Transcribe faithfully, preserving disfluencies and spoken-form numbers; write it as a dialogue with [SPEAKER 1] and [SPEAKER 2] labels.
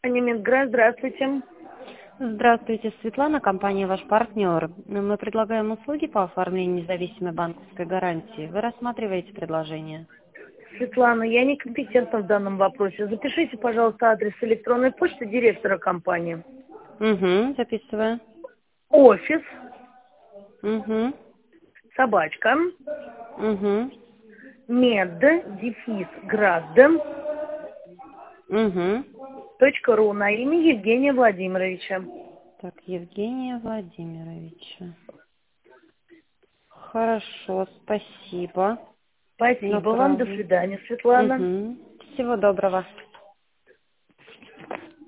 [SPEAKER 1] компания Медгра. Здравствуйте.
[SPEAKER 2] Здравствуйте, Светлана, компания «Ваш партнер». Мы предлагаем услуги по оформлению независимой банковской гарантии. Вы рассматриваете предложение?
[SPEAKER 1] Светлана, я некомпетентна в данном вопросе. Запишите, пожалуйста, адрес электронной почты директора компании.
[SPEAKER 2] Угу, записываю.
[SPEAKER 1] Офис,
[SPEAKER 2] Угу,
[SPEAKER 1] собачка,
[SPEAKER 2] угу,
[SPEAKER 1] мед, дефис, град,
[SPEAKER 2] угу.
[SPEAKER 1] точка ру на имя Евгения Владимировича.
[SPEAKER 2] Так, Евгения Владимировича. Хорошо, спасибо.
[SPEAKER 1] Спасибо вам. До
[SPEAKER 2] Направлю.
[SPEAKER 1] свидания, Светлана.
[SPEAKER 2] Угу. Всего доброго.